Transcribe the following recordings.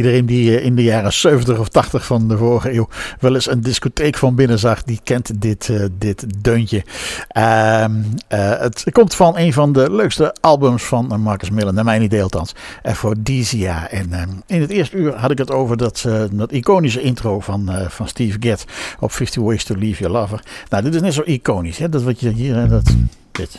Iedereen die in de jaren 70 of 80 van de vorige eeuw wel eens een discotheek van binnen zag, die kent dit deuntje. Het komt van een van de leukste albums van Marcus Miller, naar mijn idee althans, Aphrodisia. En in het eerste uur had ik het over dat iconische intro van Steve Gadd op 50 Ways to Leave Your Lover. Nou, dit is net zo iconisch, hè? Dat wat je hier, dit.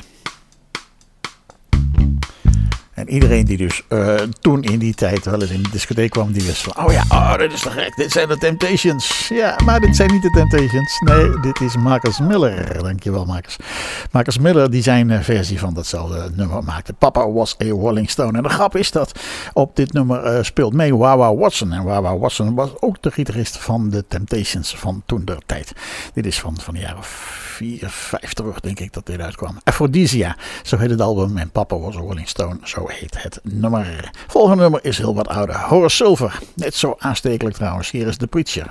En iedereen die dus toen in die tijd wel eens in de discotheek kwam, die wist van, dit is te gek, dit zijn de Temptations. Ja, maar dit zijn niet de Temptations. Nee, dit is Marcus Miller. Dankjewel, Marcus. Marcus Miller die zijn versie van datzelfde nummer maakte. Papa Was a Rolling Stone. En de grap is dat op dit nummer speelt mee Wawa Watson. En Wawa Watson was ook de gitarist van de Temptations van toen der tijd. Dit is van de jaren 4, 5 terug, denk ik, dat dit uitkwam. Aphrodisia, zo heet het album. En Papa Was a Rolling Stone, zo heet het nummer. Volgende nummer is heel wat ouder. Horace Silver, net zo aanstekelijk trouwens. Hier is The Preacher.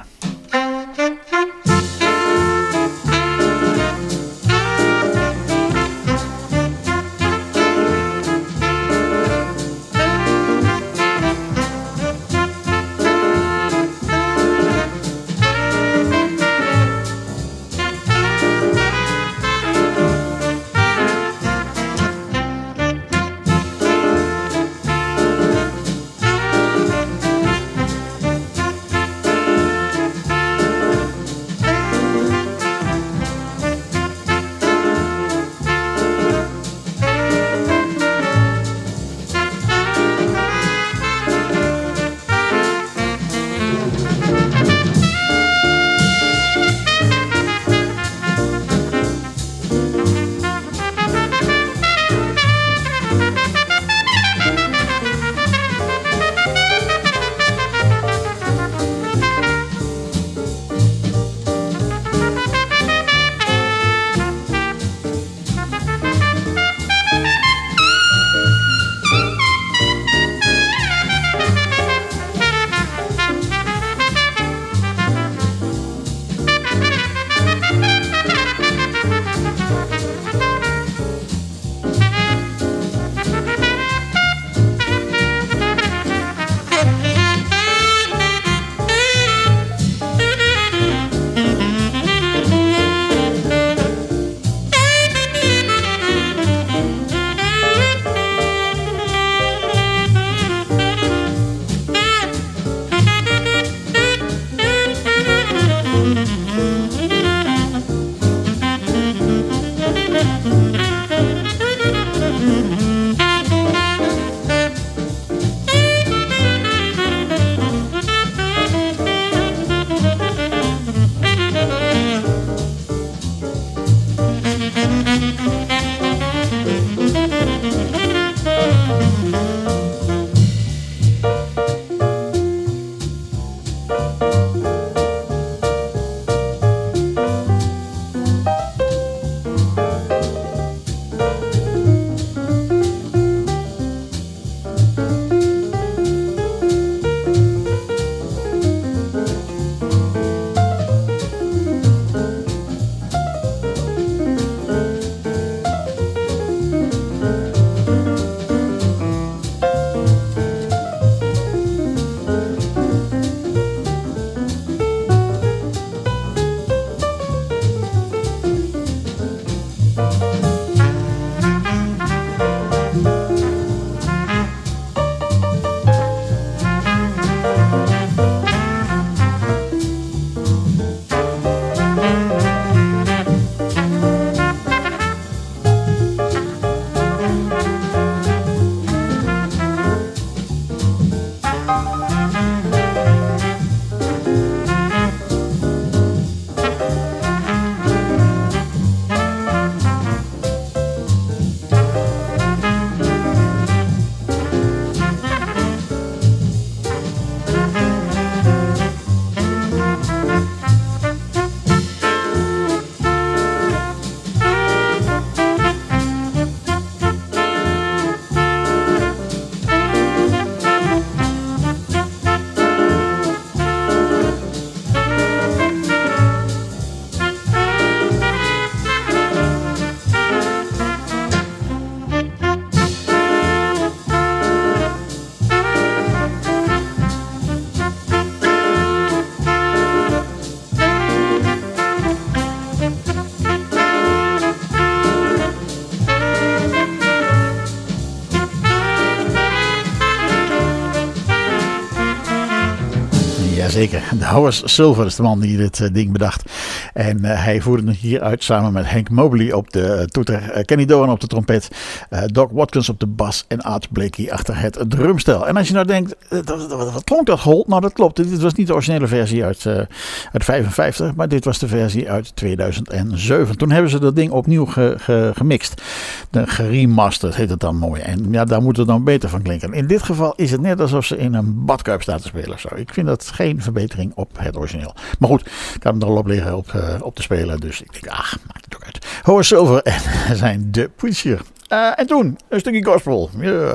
Jazeker, de Horace Silver is de man die dit ding bedacht. En hij voerde het hier uit samen met Hank Mobley op de toeter, Kenny Dorham op de trompet, Doc Watkins op de bas en Art Blakey achter het drumstel. En als je nou denkt, wat klonk dat hol? Nou, dat klopt. Dit was niet de originele versie uit 55, maar dit was de versie uit 2007. Toen hebben ze dat ding opnieuw gemixt. De geremasterd heet het dan mooi. En ja, daar moet het dan beter van klinken. In dit geval is het net alsof ze in een badkuip staat te spelen. Zo. Ik vind dat geen verbetering op het origineel. Maar goed, ik kan hem er al op liggen op te spelen. Dus ik denk, maakt het ook uit. Horace Silver en zijn The Preacher. En toen, een stukje gospel. Yeah.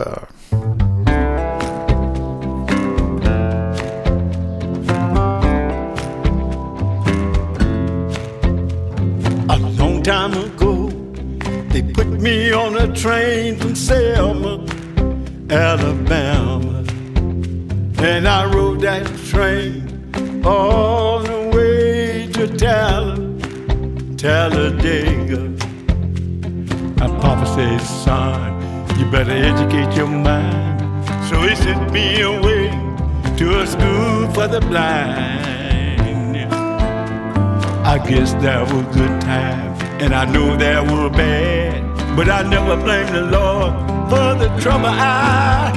A long time ago, they put me on a train from Selma, Alabama. And I rode that train all the way to Talladega. My papa says, son, you better educate your mind. So he sent me away to a school for the blind. I guess that was good times, and I know that were bad, but I never blame the Lord for the trouble I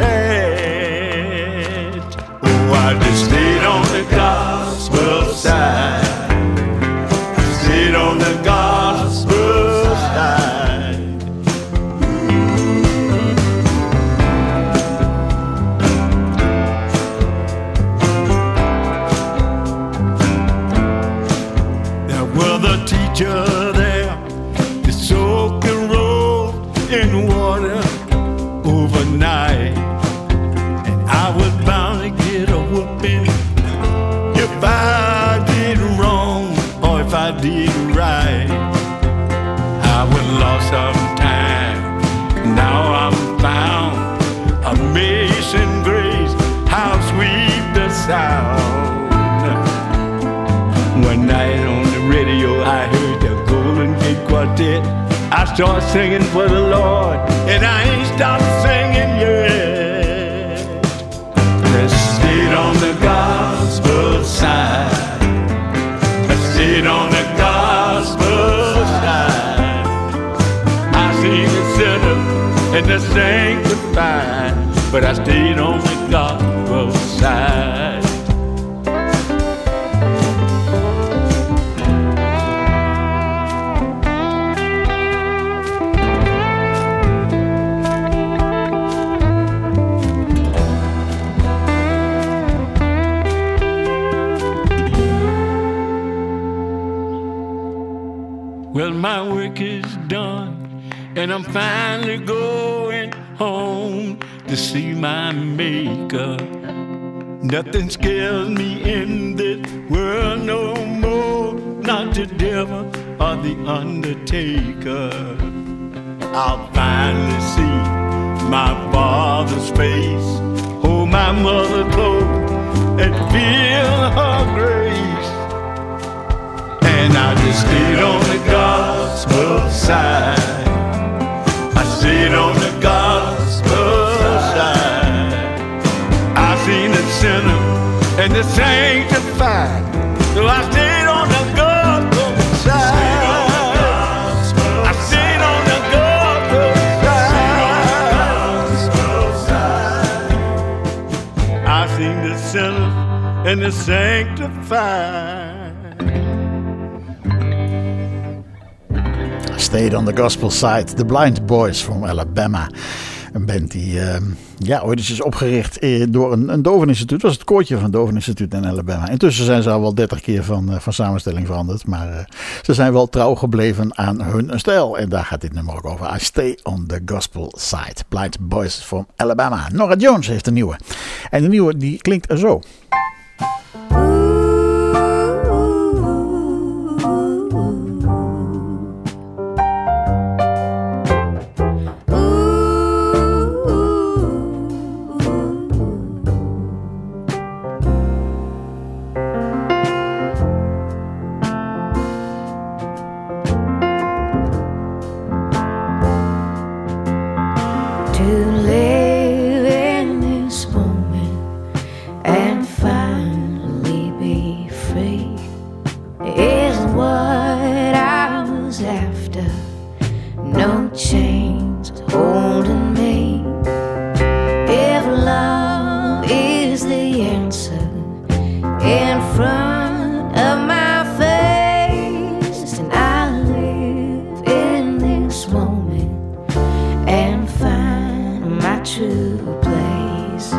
had. Oh, I just stayed on the gospel side. Stayed on the gospel side. There was a teacher there, the soaked and rolled in water overnight, and I was bound to get a whooping if I did wrong or if I did right. I was lost some time, now I'm found. Amazing grace, how sweet the sound. One night on the radio I heard the Golden Gate Quartet. I started singing for the Lord, and I ain't stopped singing yet. Let's stay on the gospel side. Stayed on the gospel side. I seen the sinner and the sanctified, but I stayed on the gospel side. Well, my work is done, and I'm finally going home to see my maker. Nothing scares me in this world no more, not the devil or the undertaker. I'll finally see my father's face, hold my mother close, and feel her grace. And I just stayed on the gospel side. I stayed on the gospel side. I seen the sinner and the sanctified, so I stayed on the gospel side. I stayed on the gospel side. I seen the sinner and the sanctified. Stayed on the Gospel Side, The Blind Boys from Alabama. Een band die ooit is opgericht door een doveninstituut. Dat was het koortje van het doveninstituut in Alabama. Intussen zijn ze al wel 30 keer van samenstelling veranderd. Maar ze zijn wel trouw gebleven aan hun stijl. En daar gaat dit nummer ook over. I Stay on the Gospel Side. Blind Boys from Alabama. Norah Jones heeft een nieuwe. En de nieuwe die klinkt zo. Finally my true place.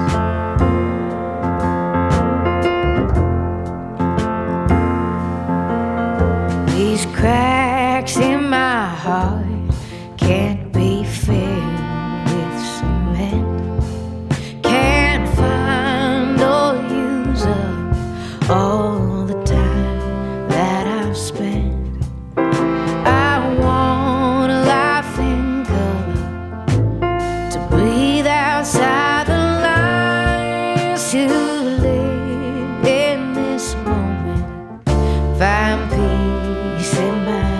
These cracks in my heart can't be filled with cement. Can't find or use up all the time that I've spent. I want a life in color, to breathe outside the lines, to live in this moment, find peace in my mind.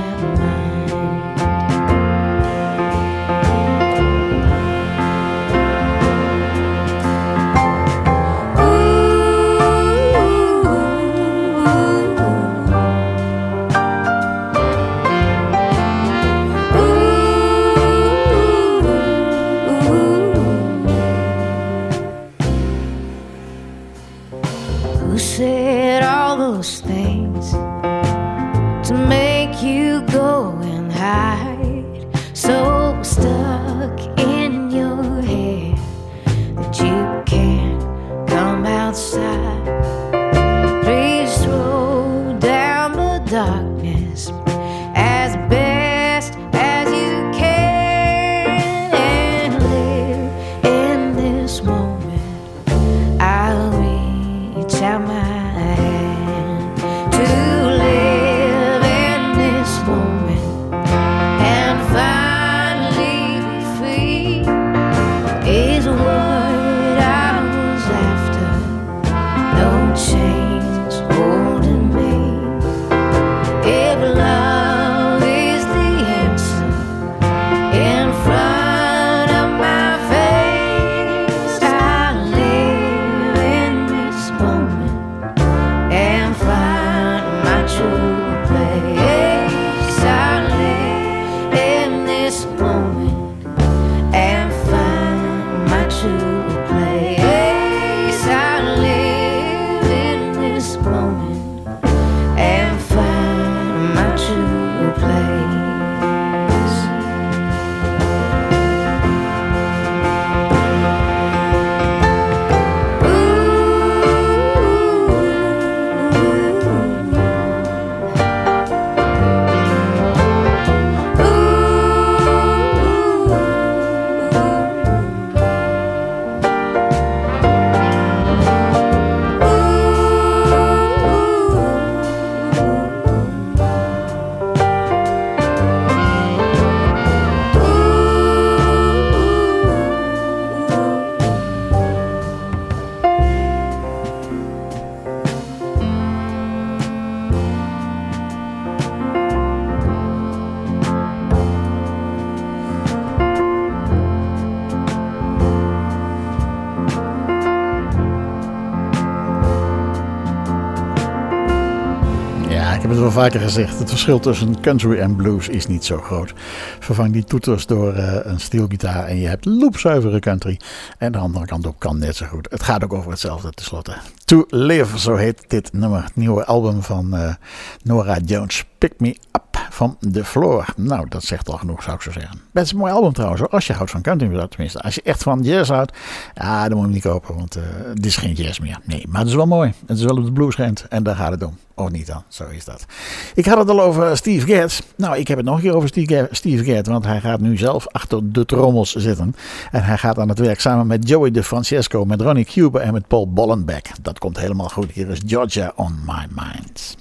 Who said all those things to make you go and hide, so stuck in your head that you can't come outside? Please throw down the darkness as best as you can and live in this moment. I'll reach out my hand to live in this moment and finally be free is what I was after. No chains holding me. If love is the answer in front of my face, I live in this moment and find my true place. I live in this moment and find my true place. I live in this moment and find my true place. Ja, ik heb het wel vaker gezegd. Het verschil tussen country en blues is niet zo groot. Vervang die toeters door een steelgitaar en je hebt loopzuivere country. En de andere kant op kan net zo goed. Het gaat ook over hetzelfde tenslotte. To Live, zo heet dit nummer. Het nieuwe album van Norah Jones. Pick Me Up van The Floor. Nou, dat zegt al genoeg, zou ik zo zeggen. Het is een mooi album trouwens, hoor. Als je houdt van country, tenminste. Als je echt van jazz houdt, ja, dan moet je hem niet kopen, want dit is geen jazz meer. Nee, maar het is wel mooi. Het is wel op de blues rent en daar gaat het om. Of niet dan, zo is dat. Ik had het al over Steve Gadd. Nou, ik heb het nog een keer over Steve Gadd, want hij gaat nu zelf achter de trommels zitten. En hij gaat aan het werk samen met Joey DeFrancesco, met Ronnie Cuber en met Paul Bollenbeck. Dat komt helemaal goed. Hier is Georgia on My Mind.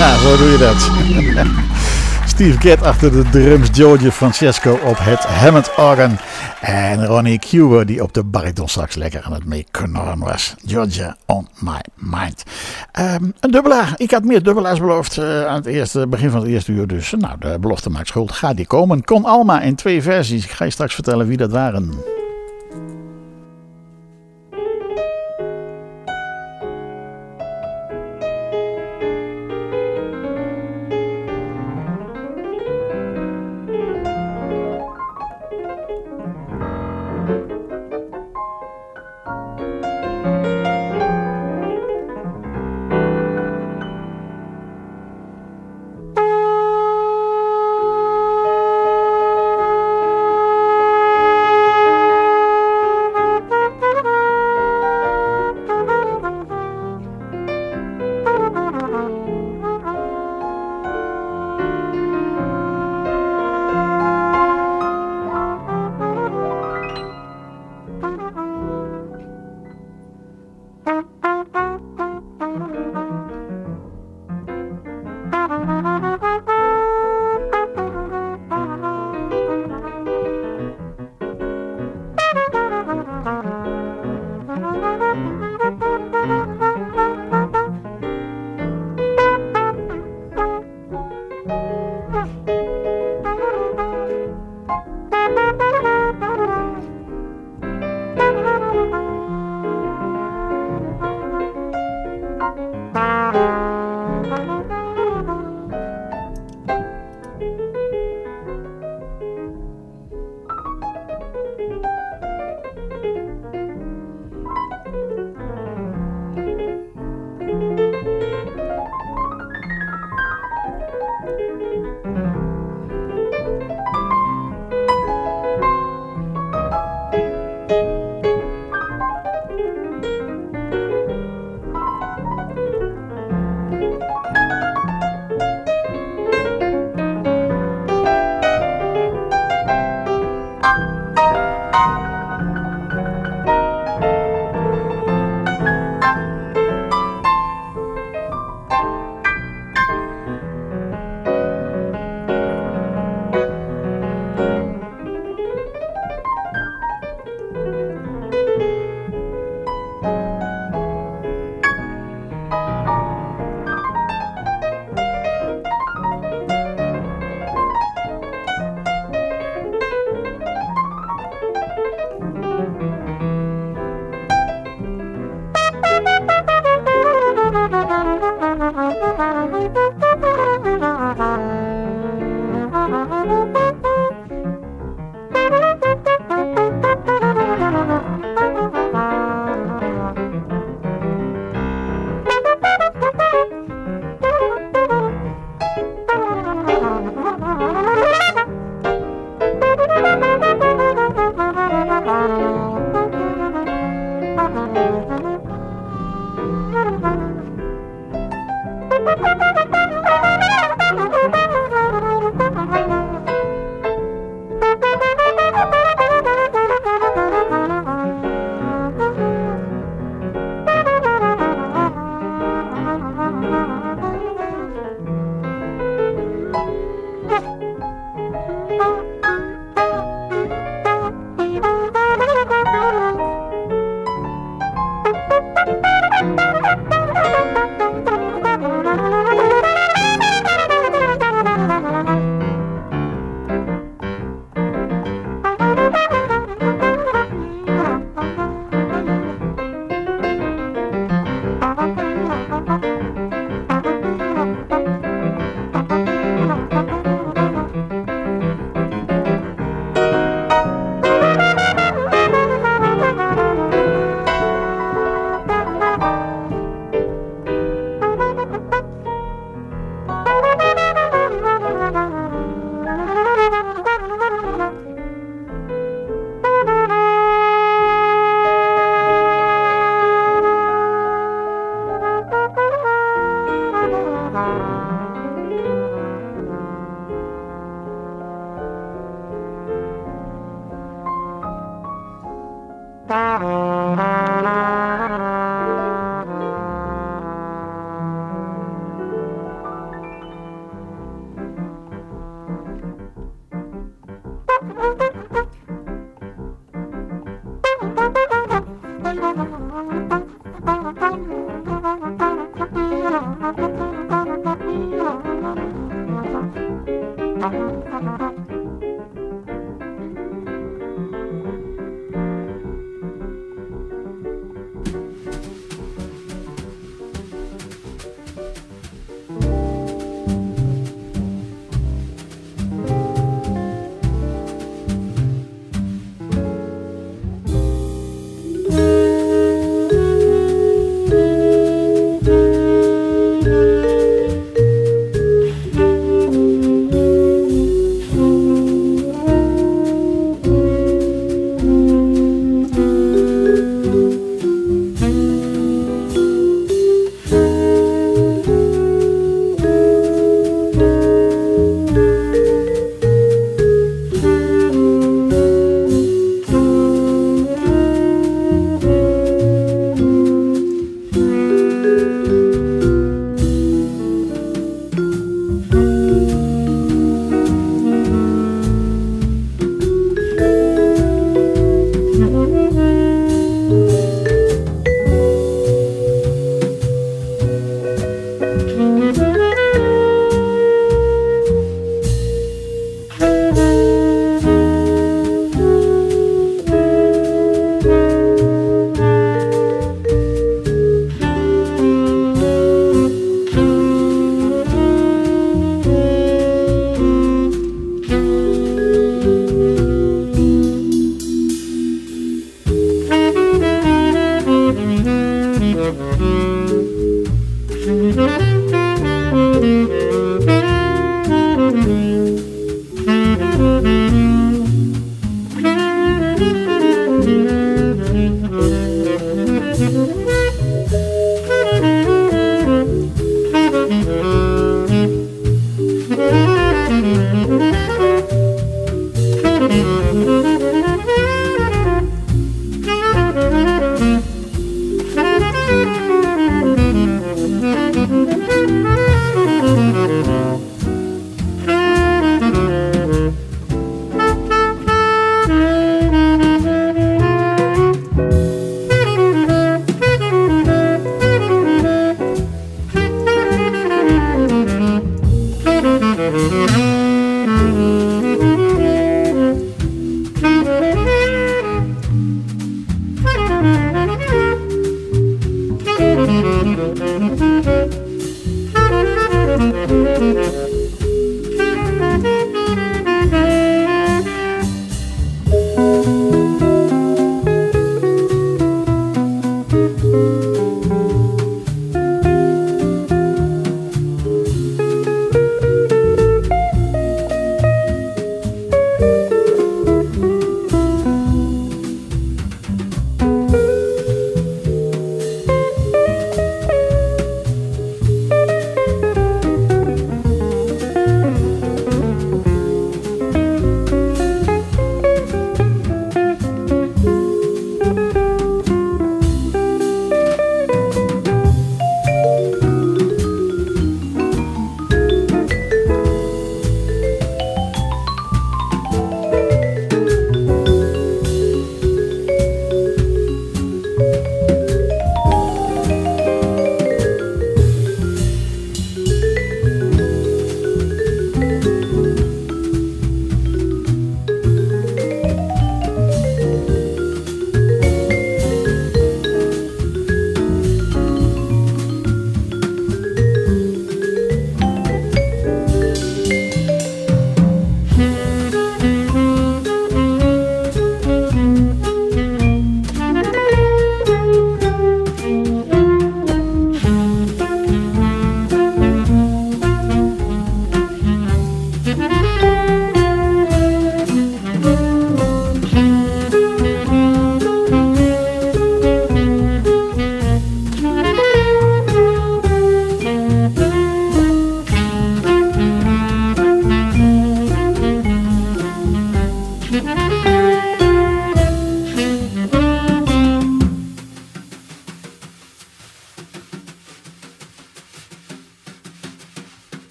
Ja, zo doe je dat. Steve Gadd achter de drums, George Francesco op het Hammond organ en Ronnie Cuber die op de baritonsax lekker aan het meeknorren was. Georgia on my mind. Een dubbelaar. Ik had meer dubbelaars beloofd aan het begin van het eerste uur. Dus nou, de belofte maakt schuld. Gaat die komen. Con Alma in 2 versies. Ik ga je straks vertellen wie dat waren.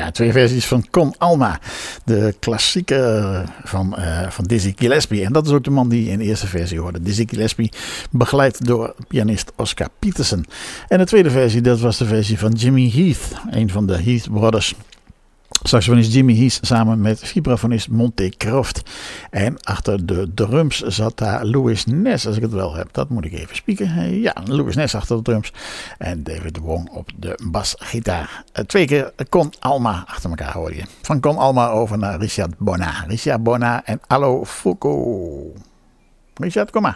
Ja, 2 versies van Con Alma. De klassieke van Dizzy Gillespie. En dat is ook de man die in de eerste versie hoorde. Dizzy Gillespie, begeleid door pianist Oscar Peterson. En de tweede versie, dat was de versie van Jimmy Heath. Een van de Heath Brothers. Saxofonist Jimmy Heath samen met vibrafonist Monte Croft. En achter de drums zat daar Louis Ness, als ik het wel heb. Dat moet ik even spieken. Ja, Louis Ness achter de drums. En David Wong op de basgitaar. 2 keer Con Alma achter elkaar hoor je. Van Con Alma over naar Richard Bona. Richard Bona en Allo Foucault. Richard, kom maar.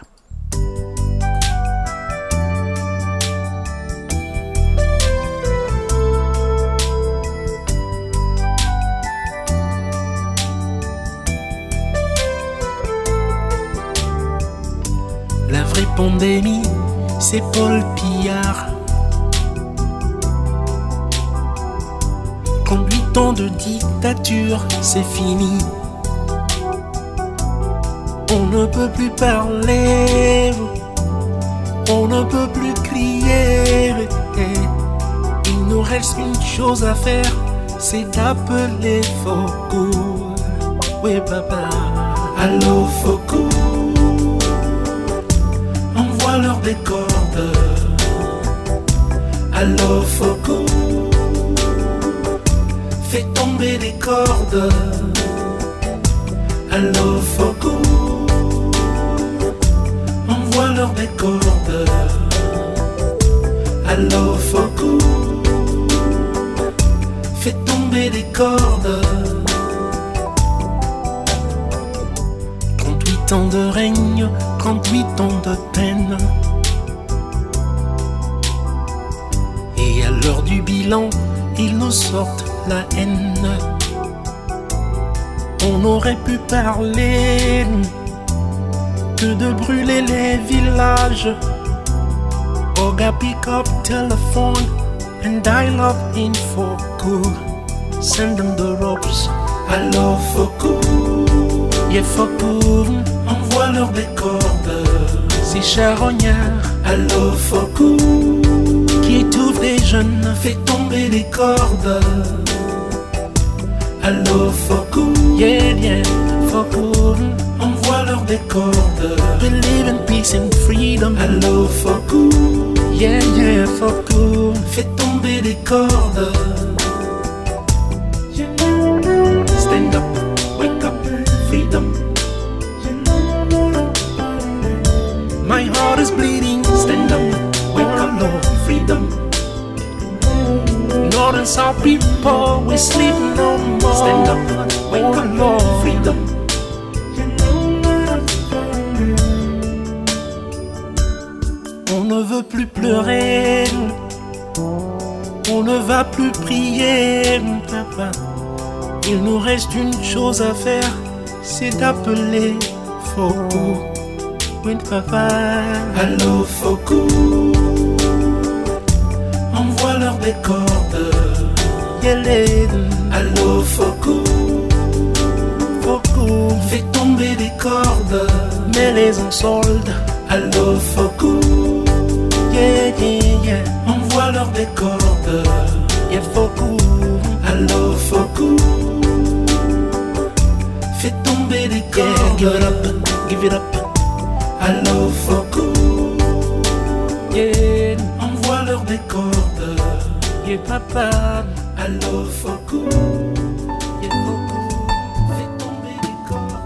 La vraie pandémie, c'est Paul Pillard. 38 ans de dictature, c'est fini. On ne peut plus parler, on ne peut plus crier. Il nous reste une chose à faire, c'est d'appeler Foucault. Oui papa, allô Foucault. Envoie-leur des cordes. Allô Foucault. Fais tomber les cordes. Allô Foucault. Envoie-leur des cordes. Allô Foucault. Fais tomber les cordes. 38 ans de règne, 38 ans de peine. Et à l'heure du bilan, ils nous sortent la haine. On aurait pu parler que de brûler les villages. Oga pick up telephone and dial up in Foucault. Send them the ropes. Allô Foucault. Yeah Foucault. Envoie-leur des cordes. C'est charognard. Allô Foucault. Qui étouffe les jeunes. Fait tomber les cordes. Allô Foucault. Yeah yeah Foucault. Envoie-leur des cordes. Believe in peace and freedom. Allô Foucault. Yeah yeah Foucault. Fait tomber les cordes. Stand up, wake up, freedom. My heart is bleeding. Stand up, wake up, Lord, freedom. North and South people, we sleep no more. Stand up, wake up, Lord, freedom. On ne veut plus pleurer, on ne va plus prier, papa. Il nous reste une chose à faire, c'est d'appeler Foucault. Oui, papa. Allô Foucault. Envoie-leur des cordes. Allô Foucault. Foucault. Fais tomber des cordes. Mets-les en solde. Allô Foucault. Yeah, yeah, yeah. Envoie-leur des cordes. Yeah, Foucault. Allô Foucault. Fais tomber des cordes. Yeah, give it up, give it up. Allô Foucault. Yeah. Envoie-leur des cordes. Yeah, papa. Allô Foucault. Yeah, Foucault. Fais tomber des cordes.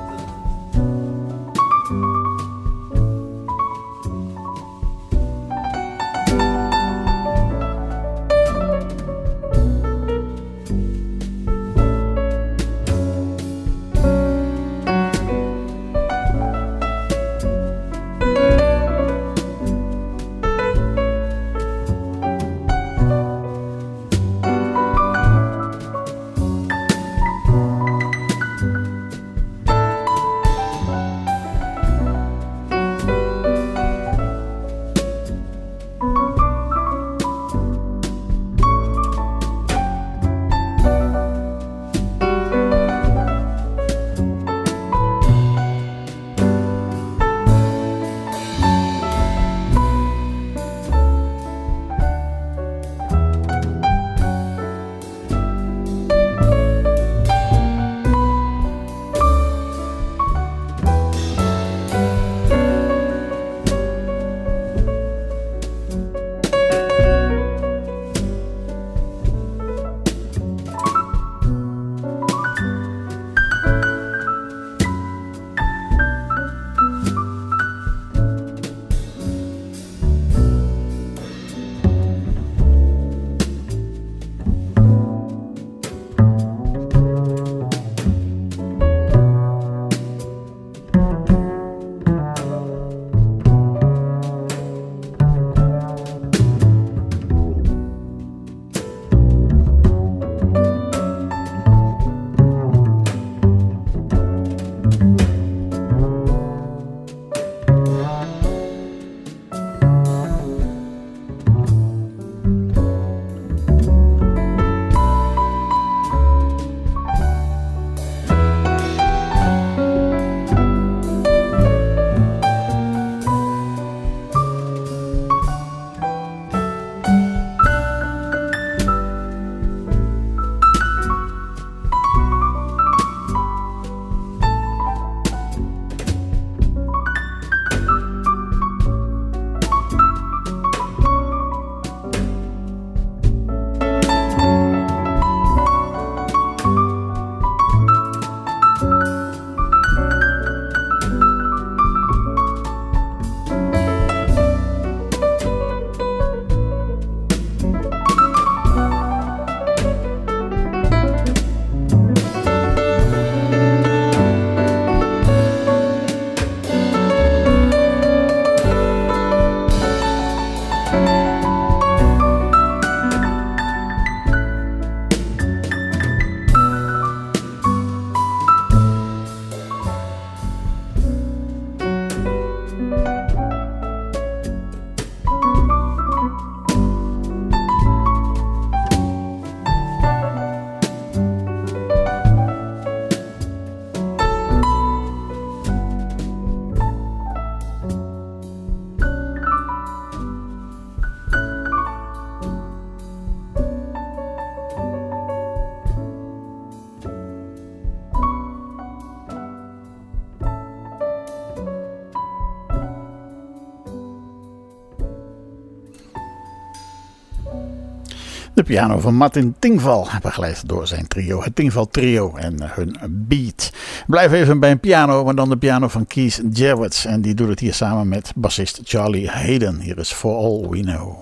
De piano van Martin Tingval, begeleid door zijn trio, het Tingval Trio en hun beat. Blijf even bij een piano, maar dan de piano van Keith Jarrett. En die doet het hier samen met bassist Charlie Hayden. Hier is For All We Know.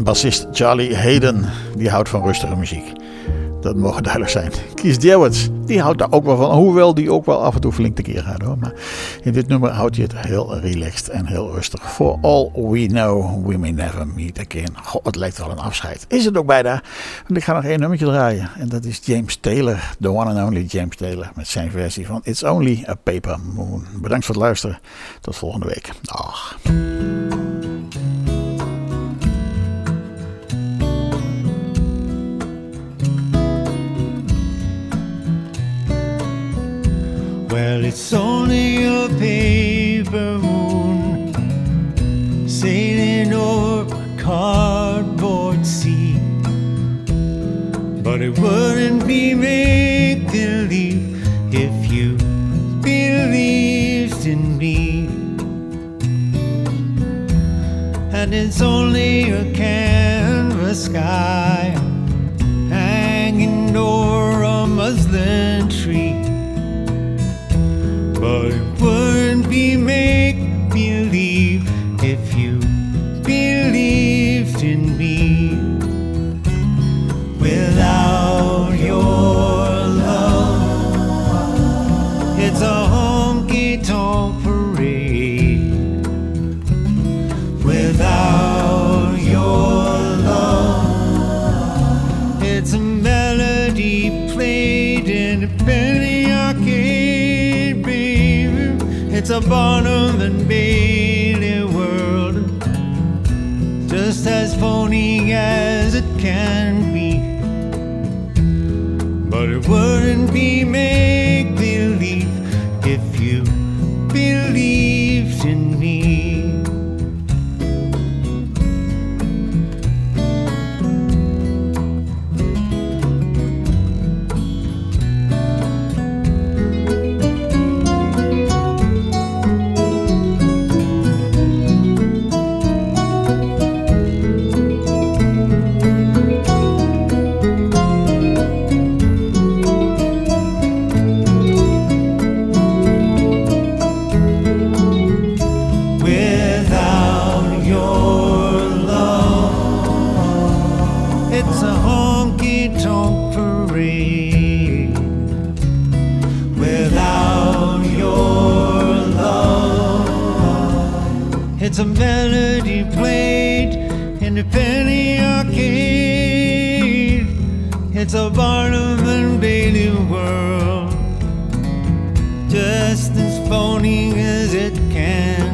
bassist Charlie Hayden, die houdt van rustige muziek. Dat mogen duidelijk zijn. Keith Jarrett, die houdt daar ook wel van. Hoewel die ook wel af en toe flink tekeer gaat hoor. Maar in dit nummer houdt hij het heel relaxed en heel rustig. For all we know, we may never meet again. Goh, het lijkt wel een afscheid. Is het ook bijna. Want ik ga nog één nummertje draaien. En dat is James Taylor. The one and only James Taylor. Met zijn versie van It's Only a Paper Moon. Bedankt voor het luisteren. Tot volgende week. Dag. Well, it's only a paper moon sailing over a cardboard sea, but it wouldn't be make-believe if you believed in me. And it's only a canvas sky hanging over a muslin tree, but it wouldn't be make-believe if you believed in me. Without your love, it's a honky-tonk parade. Without your love, it's a melody played in a penny arcade, baby. It's a Barnum and Bailey world, just as phony as it can be, but it wouldn't be make-believe if you believed in me. It's a melody played in the penny arcade. It's a Barnum and Bailey world, just as phony as it can